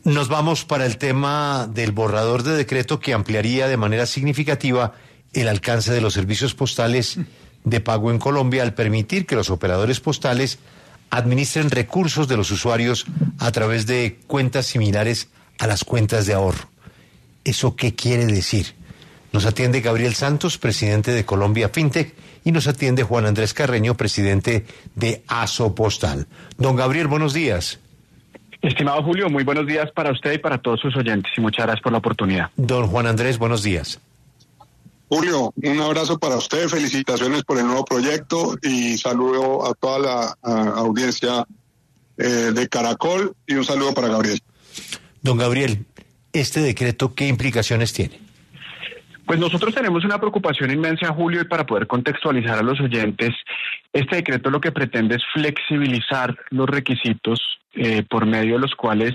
Nos vamos para el tema del borrador de decreto que ampliaría de manera significativa el alcance de los servicios postales de pago en Colombia al permitir que los operadores postales administren recursos de los usuarios a través de cuentas similares a las cuentas de ahorro. ¿Eso qué quiere decir? Nos atiende Gabriel Santos, presidente de Colombia Fintech, y nos atiende Juan Andrés Carreño, presidente de Asopostal. Don Gabriel, buenos días. Estimado Julio, muy buenos días para usted y para todos sus oyentes, y muchas gracias por la oportunidad. Don Juan Andrés, buenos días. Julio, un abrazo para usted, felicitaciones por el nuevo proyecto y saludo a toda la audiencia de Caracol y un saludo para Gabriel. Don Gabriel, ¿este decreto qué implicaciones tiene? Pues nosotros tenemos una preocupación inmensa, Julio, y para poder contextualizar a los oyentes, este decreto lo que pretende es flexibilizar los requisitos por medio de los cuales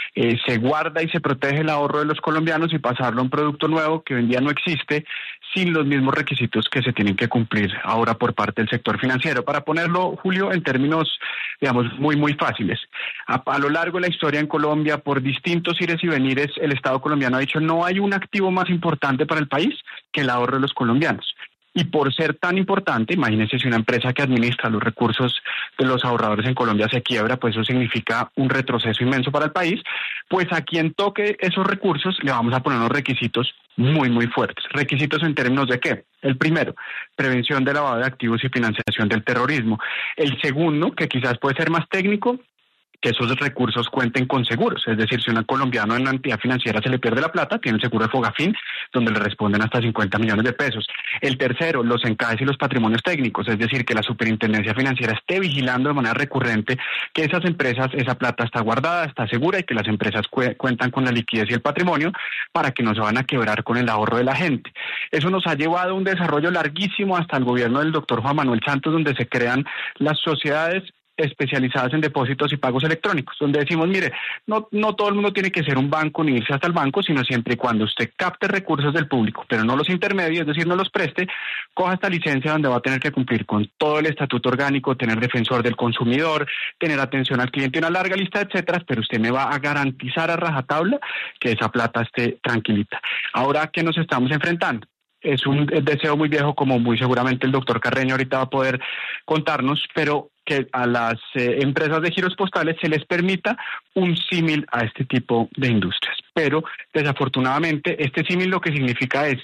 se guarda y se protege el ahorro de los colombianos y pasarlo a un producto nuevo que hoy en día no existe sin los mismos requisitos que se tienen que cumplir ahora por parte del sector financiero. Para ponerlo, Julio, en términos, digamos, muy fáciles. A lo largo de la historia en Colombia, por distintos ires y venires, el Estado colombiano ha dicho no hay un activo más importante para el país que el ahorro de los colombianos. Y por ser tan importante, imagínense si una empresa que administra los recursos de los ahorradores en Colombia se quiebra, pues eso significa un retroceso inmenso para el país. Pues a quien toque esos recursos le vamos a poner unos requisitos muy fuertes. ¿Requisitos en términos de qué? El primero, prevención de lavado de activos y financiación del terrorismo. El segundo, que quizás puede ser más técnico, que esos recursos cuenten con seguros. Es decir, si a un colombiano en una entidad financiera se le pierde la plata, tiene el seguro de Fogafín, donde le responden hasta 50 millones de pesos. El tercero, los encajes y los patrimonios técnicos, es decir, que la superintendencia financiera esté vigilando de manera recurrente que esas empresas, esa plata está guardada, está segura y que las empresas cuentan con la liquidez y el patrimonio para que no se van a quebrar con el ahorro de la gente. Eso nos ha llevado a un desarrollo larguísimo hasta el gobierno del doctor Juan Manuel Santos, donde se crean las sociedades especializadas en depósitos y pagos electrónicos, donde decimos, mire, no todo el mundo tiene que ser un banco ni irse hasta el banco, sino siempre y cuando usted capte recursos del público, pero no los intermedios, es decir, no los preste, coja esta licencia donde va a tener que cumplir con todo el estatuto orgánico, tener defensor del consumidor, tener atención al cliente, una larga lista de etcétera, pero usted me va a garantizar a rajatabla que esa plata esté tranquilita. Ahora, ¿qué nos estamos enfrentando? Es un deseo muy viejo, como muy seguramente el doctor Carreño ahorita va a poder contarnos, pero que a las empresas de giros postales se les permita un símil a este tipo de industrias. Pero desafortunadamente este símil lo que significa es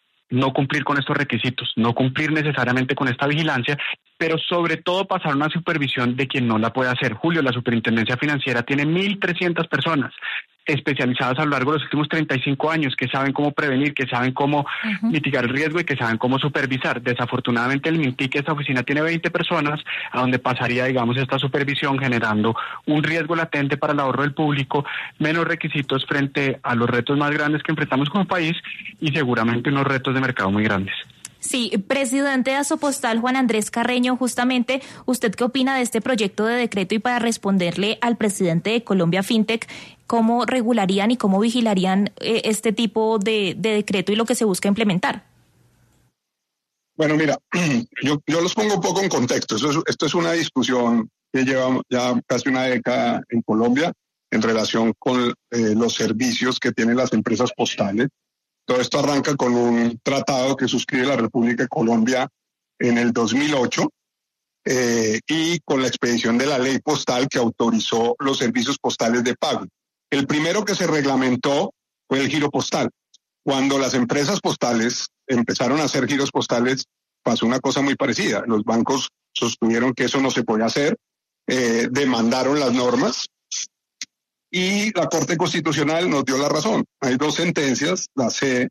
no cumplir con estos requisitos, no cumplir necesariamente con esta vigilancia, pero sobre todo pasar una supervisión de quien no la puede hacer. Julio, la superintendencia financiera tiene 1.300 personas especializadas a lo largo de los últimos 35 años que saben cómo prevenir, que saben cómo mitigar el riesgo y que saben cómo supervisar. Desafortunadamente el MINTIC, esta oficina, tiene 20 personas a donde pasaría, digamos, esta supervisión generando un riesgo latente para el ahorro del público, menos requisitos frente a los retos más grandes que enfrentamos como país y seguramente unos retos de mercado muy grandes. Sí, presidente de Asopostal, Juan Andrés Carreño, justamente, ¿usted qué opina de este proyecto de decreto? Y para responderle al presidente de Colombia Fintech, ¿cómo regularían y cómo vigilarían este tipo de decreto y lo que se busca implementar? Bueno, mira, yo los pongo un poco en contexto. Esto es una discusión que lleva ya casi una década en Colombia en relación con los servicios que tienen las empresas postales. Todo esto arranca con un tratado que suscribe la República de Colombia en el 2008 y con la expedición de la ley postal que autorizó los servicios postales de pago. El primero que se reglamentó fue el giro postal. Cuando las empresas postales empezaron a hacer giros postales, pasó una cosa muy parecida. Los bancos sostuvieron que eso no se podía hacer, demandaron las normas, y la Corte Constitucional nos dio la razón. Hay dos sentencias, la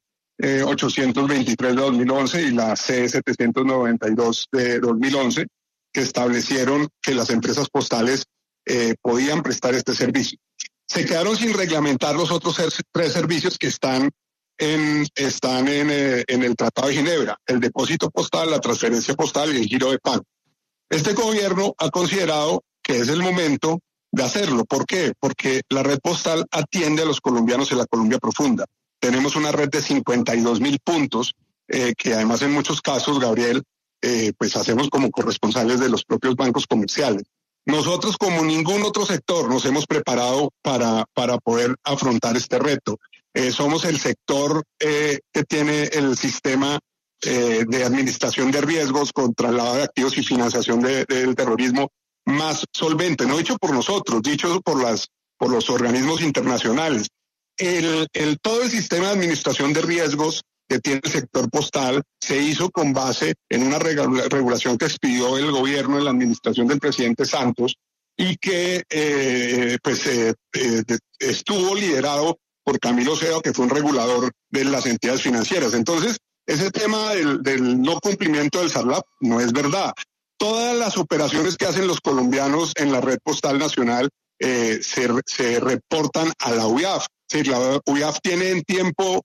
C-823 de 2011 y la C-792 de 2011, que establecieron que las empresas postales podían prestar este servicio. Se quedaron sin reglamentar los otros tres servicios que están en el Tratado de Ginebra: el depósito postal, la transferencia postal y el giro de pago. Este gobierno ha considerado que es el momento de hacerlo. ¿Por qué? Porque la red postal atiende a los colombianos en la Colombia profunda. Tenemos una red de 52.000 puntos, que además en muchos casos, Gabriel, pues hacemos como corresponsales de los propios bancos comerciales. Nosotros, como ningún otro sector, nos hemos preparado para poder afrontar este reto. Somos el sector que tiene el sistema de administración de riesgos contra el lavado de activos y financiación del terrorismo más solvente, no dicho por nosotros, dicho por los organismos internacionales. Todo el sistema de administración de riesgos que tiene el sector postal se hizo con base en una regulación que expidió el gobierno en la administración del presidente Santos y que estuvo liderado por Camilo Seo, que fue un regulador de las entidades financieras. Entonces, ese tema del no cumplimiento del SARLAP no es verdad. Todas las operaciones que hacen los colombianos en la red postal nacional se reportan a la UIAF. Sí, la UIAF tiene en tiempo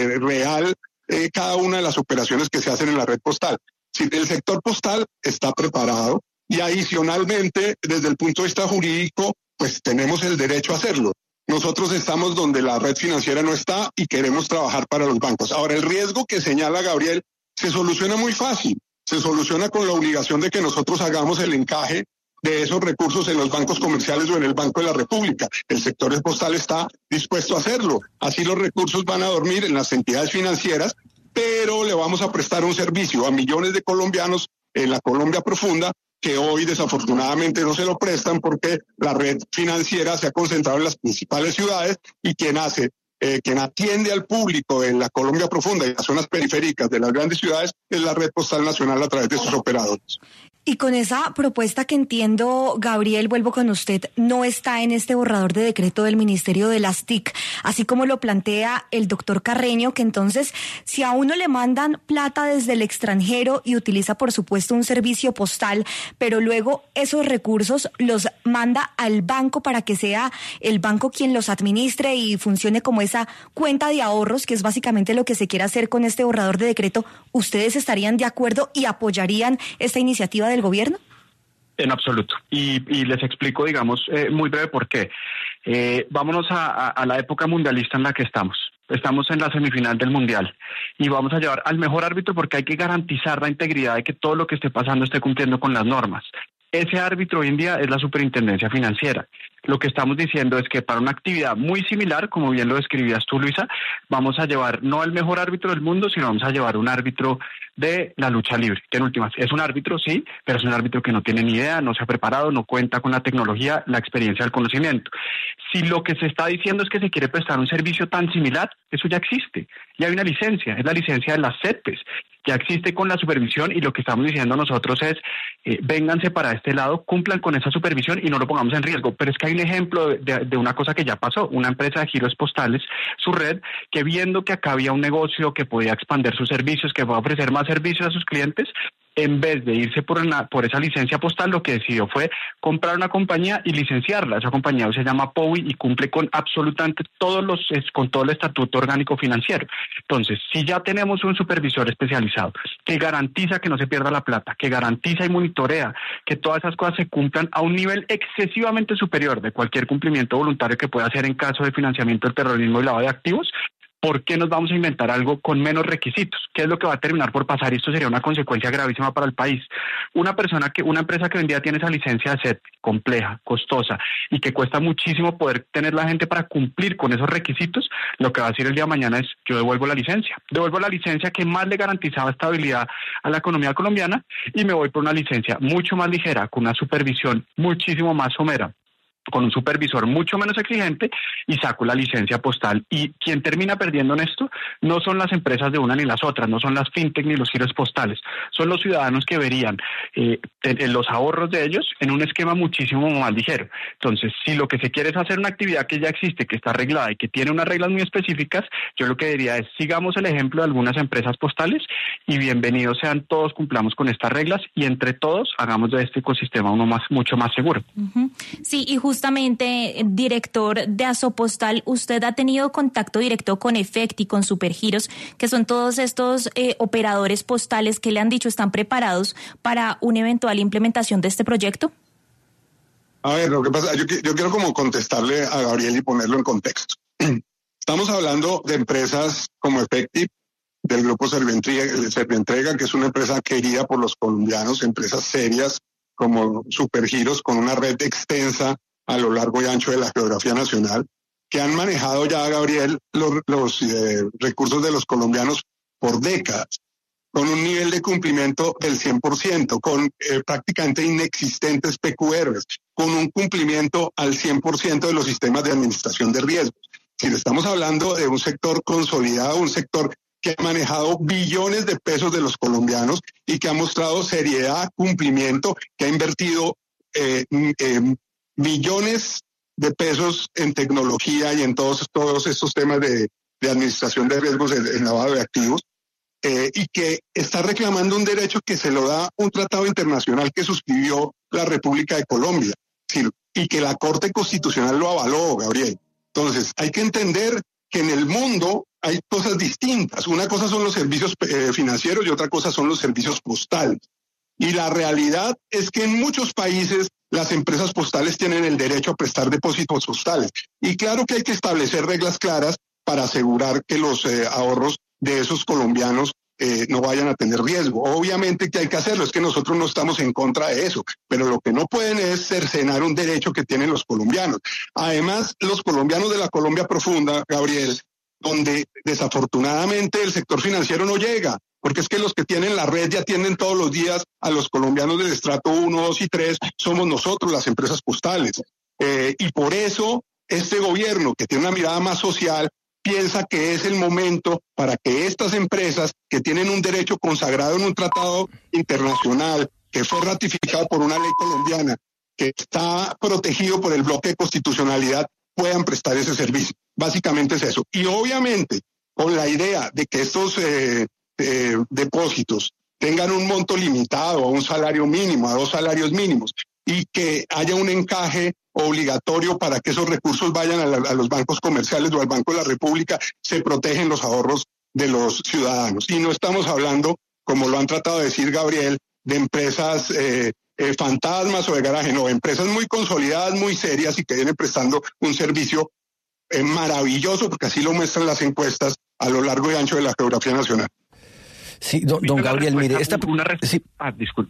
real cada una de las operaciones que se hacen en la red postal. Sí, el sector postal está preparado y adicionalmente, desde el punto de vista jurídico, pues tenemos el derecho a hacerlo. Nosotros estamos donde la red financiera no está y queremos trabajar para los bancos. Ahora, el riesgo que señala Gabriel se soluciona muy fácil. Se soluciona con la obligación de que nosotros hagamos el encaje de esos recursos en los bancos comerciales o en el Banco de la República. El sector postal está dispuesto a hacerlo. Así los recursos van a dormir en las entidades financieras, pero le vamos a prestar un servicio a millones de colombianos en la Colombia profunda que hoy desafortunadamente no se lo prestan porque la red financiera se ha concentrado en las principales ciudades y quien atiende al público en la Colombia profunda y las zonas periféricas de las grandes ciudades es la red postal nacional a través de sus operadores. Y con esa propuesta que entiendo, Gabriel, vuelvo con usted, no está en este borrador de decreto del Ministerio de las TIC, así como lo plantea el doctor Carreño, que entonces, si a uno le mandan plata desde el extranjero y utiliza, por supuesto, un servicio postal, pero luego esos recursos los manda al banco para que sea el banco quien los administre y funcione como esa cuenta de ahorros, que es básicamente lo que se quiere hacer con este borrador de decreto, ¿ustedes estarían de acuerdo y apoyarían esta iniciativa del gobierno? En absoluto. Y les explico, digamos, muy breve por qué. Vámonos a la época mundialista en la que estamos. Estamos en la semifinal del Mundial y vamos a llevar al mejor árbitro porque hay que garantizar la integridad de que todo lo que esté pasando esté cumpliendo con las normas. Ese árbitro hoy en día es la Superintendencia Financiera. Lo que estamos diciendo es que para una actividad muy similar, como bien lo describías tú, Luisa, vamos a llevar no al mejor árbitro del mundo, sino vamos a llevar un árbitro de la lucha libre, que en últimas es un árbitro, sí, pero es un árbitro que no tiene ni idea, no se ha preparado, no cuenta con la tecnología, la experiencia, el conocimiento. Si lo que se está diciendo es que se quiere prestar un servicio tan similar, eso ya existe. Ya hay una licencia, es la licencia de las CETPES. Ya existe con la supervisión y lo que estamos diciendo nosotros es vénganse para este lado, cumplan con esa supervisión y no lo pongamos en riesgo. Pero es que hay un ejemplo de una cosa que ya pasó. Una empresa de giros postales, su red, que viendo que acá había un negocio que podía expandir sus servicios, que podía ofrecer más servicios a sus clientes, en vez de irse por esa licencia postal, lo que decidió fue comprar una compañía y licenciarla. Esa compañía se llama POWI y cumple con absolutamente con todo el estatuto orgánico financiero. Entonces, si ya tenemos un supervisor especializado que garantiza que no se pierda la plata, que garantiza y monitorea que todas esas cosas se cumplan a un nivel excesivamente superior de cualquier cumplimiento voluntario que pueda hacer en caso de financiamiento del terrorismo y lavado de activos, ¿por qué nos vamos a inventar algo con menos requisitos? ¿Qué es lo que va a terminar por pasar? Y esto sería una consecuencia gravísima para el país. Una empresa que hoy en día tiene esa licencia de SET compleja, costosa y que cuesta muchísimo poder tener la gente para cumplir con esos requisitos, lo que va a decir el día de mañana es yo devuelvo la licencia que más le garantizaba estabilidad a la economía colombiana y me voy por una licencia mucho más ligera, con una supervisión muchísimo más somera, con un supervisor mucho menos exigente y saco la licencia postal. Y quien termina perdiendo en esto no son las empresas de una ni las otras, no son las fintech ni los giros postales, son los ciudadanos que verían los ahorros de ellos en un esquema muchísimo más ligero. Entonces, si lo que se quiere es hacer una actividad que ya existe, que está arreglada y que tiene unas reglas muy específicas, yo lo que diría es sigamos el ejemplo de algunas empresas postales y bienvenidos sean todos, cumplamos con estas reglas y entre todos hagamos de este ecosistema mucho más seguro. Uh-huh. Sí, y justamente, director de Asopostal, usted ha tenido contacto directo con Efecti, con Supergiros, que son todos estos operadores postales que le han dicho están preparados para una eventual implementación de este proyecto. A ver, lo que pasa, yo quiero como contestarle a Gabriel y ponerlo en contexto. Estamos hablando de empresas como Efecti, del grupo Servientrega, que es una empresa querida por los colombianos, empresas serias, como Supergiros, con una red extensa a lo largo y ancho de la geografía nacional, que han manejado ya, Gabriel, los recursos de los colombianos por décadas, con un nivel de cumplimiento del 100%, con prácticamente inexistentes PQRs, con un cumplimiento al 100% de los sistemas de administración de riesgos. Si estamos hablando de un sector consolidado, un sector que ha manejado billones de pesos de los colombianos y que ha mostrado seriedad, cumplimiento, que ha invertido millones de pesos en tecnología y en todos estos temas de administración de riesgos, el lavado de activos, y que está reclamando un derecho que se lo da un tratado internacional que suscribió la República de Colombia, ¿sí? Y que la Corte Constitucional lo avaló, Gabriel. Entonces, hay que entender que en el mundo hay cosas distintas. Una cosa son los servicios financieros y otra cosa son los servicios postales. Y la realidad es que en muchos países las empresas postales tienen el derecho a prestar depósitos postales. Y claro que hay que establecer reglas claras para asegurar que los ahorros de esos colombianos no vayan a tener riesgo. Obviamente que hay que hacerlo, es que nosotros no estamos en contra de eso, pero lo que no pueden es cercenar un derecho que tienen los colombianos. Además, los colombianos de la Colombia profunda, Gabriel, donde desafortunadamente el sector financiero no llega, porque es que los que tienen la red y atienden todos los días a los colombianos del estrato 1, 2 y 3, somos nosotros, las empresas postales. Y por eso este gobierno, que tiene una mirada más social, piensa que es el momento para que estas empresas que tienen un derecho consagrado en un tratado internacional que fue ratificado por una ley colombiana, que está protegido por el bloque de constitucionalidad, puedan prestar ese servicio. Básicamente es eso. Y obviamente con la idea de que estos depósitos tengan un monto limitado a un salario mínimo, a 2 salarios mínimos, y que haya un encaje obligatorio para que esos recursos vayan a los bancos comerciales o al Banco de la República, se protegen los ahorros de los ciudadanos. Y no estamos hablando, como lo han tratado de decir, Gabriel, de empresas fantasmas o de garaje, no, empresas muy consolidadas, muy serias y que vienen prestando un servicio maravilloso, porque así lo muestran las encuestas a lo largo y ancho de la geografía nacional. Sí, don Gabriel, mire, disculpe.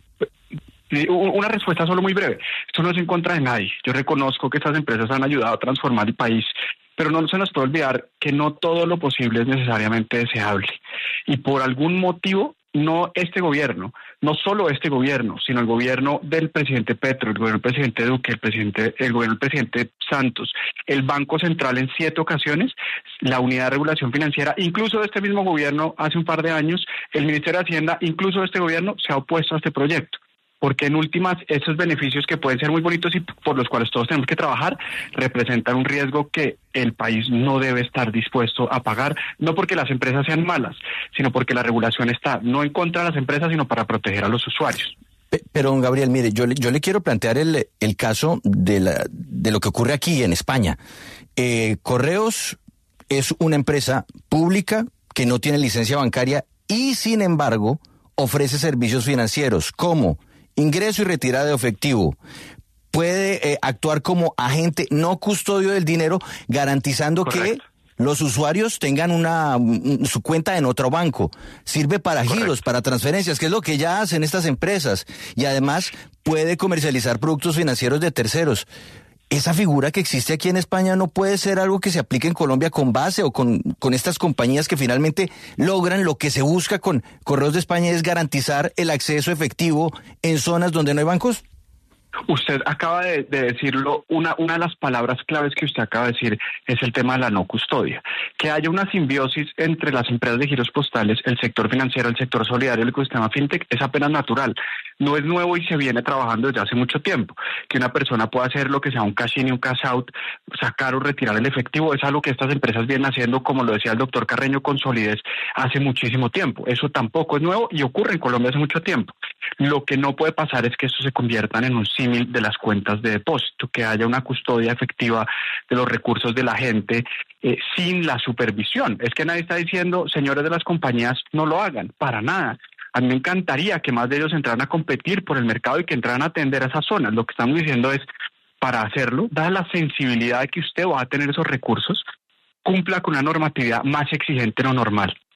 Una respuesta solo muy breve. Esto no es en contra de nadie. Yo reconozco que estas empresas han ayudado a transformar el país, pero no se nos puede olvidar que no todo lo posible es necesariamente deseable. Y por algún motivo, no este gobierno, no solo este gobierno, sino el gobierno del presidente Petro, el gobierno del presidente Duque, el gobierno del presidente Santos, el Banco Central en 7 ocasiones, la Unidad de Regulación Financiera, incluso de este mismo gobierno hace un par de años, el Ministerio de Hacienda, incluso de este gobierno, se ha opuesto a este proyecto. Porque en últimas, esos beneficios que pueden ser muy bonitos y por los cuales todos tenemos que trabajar, representan un riesgo que el país no debe estar dispuesto a pagar, no porque las empresas sean malas, sino porque la regulación está no en contra de las empresas, sino para proteger a los usuarios. Pero, don Gabriel, mire, yo le quiero plantear el caso de lo que ocurre aquí en España. Correos es una empresa pública que no tiene licencia bancaria y, sin embargo, ofrece servicios financieros como ingreso y retirada de efectivo. Puede actuar como agente no custodio del dinero, garantizando Correcto. Que los usuarios tengan su cuenta en otro banco. Sirve para Correcto. Giros, para transferencias, que es lo que ya hacen estas empresas. Y además puede comercializar productos financieros de terceros. ¿Esa figura que existe aquí en España no puede ser algo que se aplique en Colombia con base o con estas compañías que finalmente logran lo que se busca con Correos de España, es garantizar el acceso efectivo en zonas donde no hay bancos? Usted acaba de decirlo, una de las palabras claves que usted acaba de decir es el tema de la no custodia. Que haya una simbiosis entre las empresas de giros postales, el sector financiero, el sector solidario, el ecosistema fintech, es apenas natural. No es nuevo y se viene trabajando desde hace mucho tiempo. Que una persona pueda hacer lo que sea un cash in y un cash out, sacar o retirar el efectivo, es algo que estas empresas vienen haciendo, como lo decía el doctor Carreño, con solidez hace muchísimo tiempo. Eso tampoco es nuevo y ocurre en Colombia hace mucho tiempo. Lo que no puede pasar es que esto se conviertan en un símil de las cuentas de depósito, que haya una custodia efectiva de los recursos de la gente sin la supervisión. Es que nadie está diciendo, señores de las compañías, no lo hagan, para nada. A mí me encantaría que más de ellos entraran a competir por el mercado y que entraran a atender a esas zonas. Lo que estamos diciendo es, para hacerlo, dada la sensibilidad de que usted va a tener esos recursos, cumpla con una normatividad más exigente de lo normal.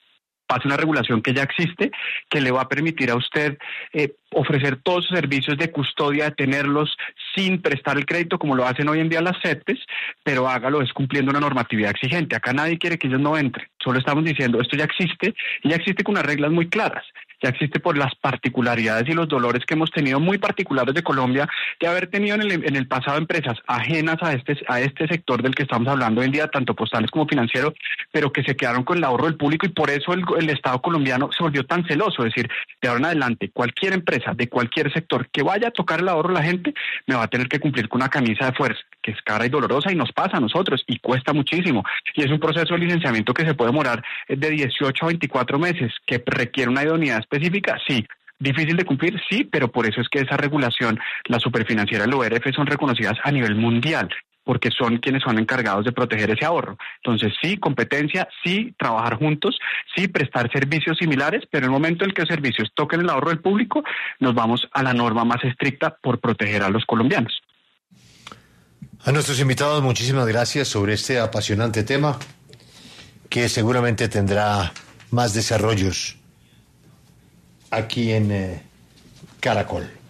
pase una regulación que ya existe, que le va a permitir a usted ofrecer todos sus servicios de custodia, de tenerlos sin prestar el crédito como lo hacen hoy en día las CETES, pero hágalo es cumpliendo una normatividad exigente. Acá nadie quiere que ellos no entren, solo estamos diciendo esto ya existe y ya existe con unas reglas muy claras. Ya existe por las particularidades y los dolores que hemos tenido muy particulares de Colombia, de haber tenido en el pasado empresas ajenas a este sector del que estamos hablando hoy en día, tanto postales como financiero, pero que se quedaron con el ahorro del público y por eso el Estado colombiano se volvió tan celoso. Es decir, de ahora en adelante, cualquier empresa de cualquier sector que vaya a tocar el ahorro de la gente, me va a tener que cumplir con una camisa de fuerza, que es cara y dolorosa y nos pasa a nosotros y cuesta muchísimo. Y es un proceso de licenciamiento que se puede demorar de 18 a 24 meses, que requiere una idoneidad específica, sí. Difícil de cumplir, sí, pero por eso es que esa regulación, la Superfinanciera y la ORF son reconocidas a nivel mundial, porque son quienes son encargados de proteger ese ahorro. Entonces, sí, competencia, sí, trabajar juntos, sí, prestar servicios similares, pero en el momento en el que los servicios toquen el ahorro del público, nos vamos a la norma más estricta por proteger a los colombianos. A nuestros invitados, muchísimas gracias sobre este apasionante tema, que seguramente tendrá más desarrollos aquí en Caracol.